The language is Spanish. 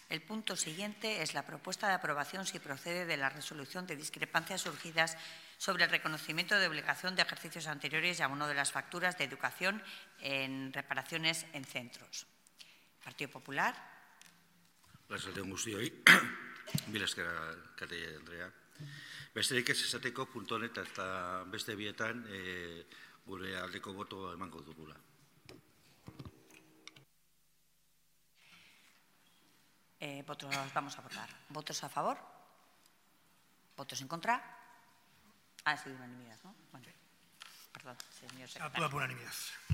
El punto siguiente es la propuesta de aprobación, si procede, de la resolución de discrepancias surgidas sobre el reconocimiento de obligación de ejercicios anteriores y abono de las facturas de educación en reparaciones en centros. Partido Popular. Arratsalde-on guztioi. Mila esker, Kate Andrea. Besterik ez esateko puntu honetan eta beste bietan gure aldeko boto emango dugula. Votos vamos a votar. ¿Votos a favor? ¿Votos en contra? Ha sido unanimidad, ¿no? Bueno, perdón, señor secretario. Aprueba por unanimidad.